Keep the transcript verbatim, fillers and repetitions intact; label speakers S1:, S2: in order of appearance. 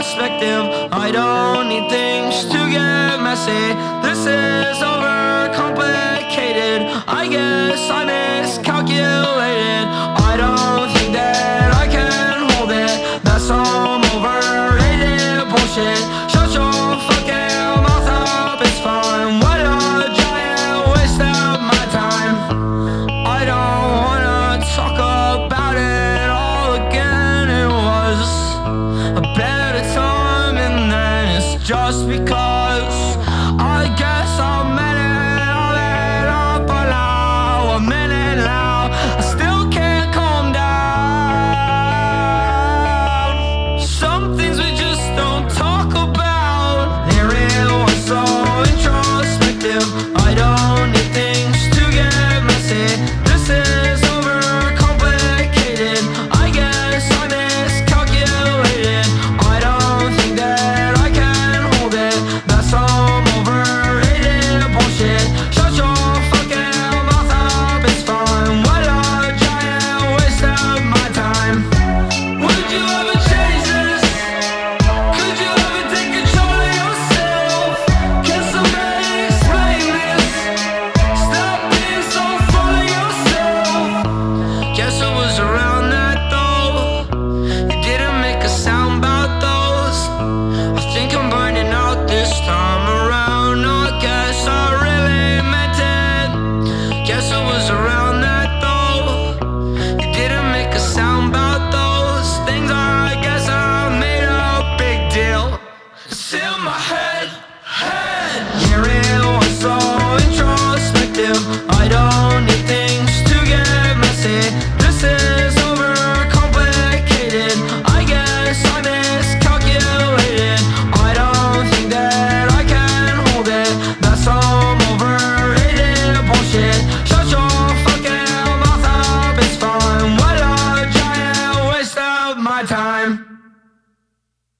S1: introspective. I don't need things to get messy. This is overcomplicated. I guess I miscalculated. I don't think that I can hold it. That's some overrated bullshit. Shut your fucking mouth up, it's fine. What a giant waste of my time. I don't wanna talk about it all again. It was a better time, and then it's just because I guess I meant it all it up, but now I'm in it now. I still can't calm down. Some things we just don't talk about. There it was so introspective. I don't need things to get messy. This is overcomplicated. I guess I miscalculated. I don't think that I can hold it. That's some overrated bullshit. Shut your fucking mouth up, it's fine. What a giant waste of my time. Would you ever